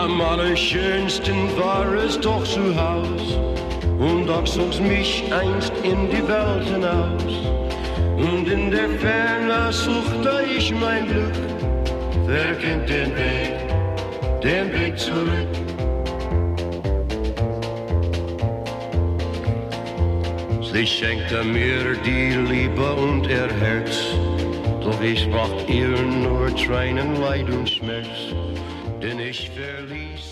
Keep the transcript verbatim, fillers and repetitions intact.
Am allerschönsten war es doch zu Haus, und doch zog's mich einst in die Welt hinaus. Und in der Ferne suchte ich mein Glück. Wer kennt den Weg, den Weg zurück? Sie schenkte mir die Liebe und ihr Herz, doch ich bracht ihr nur Tränen, Leid und Schmerz, denn ich verließ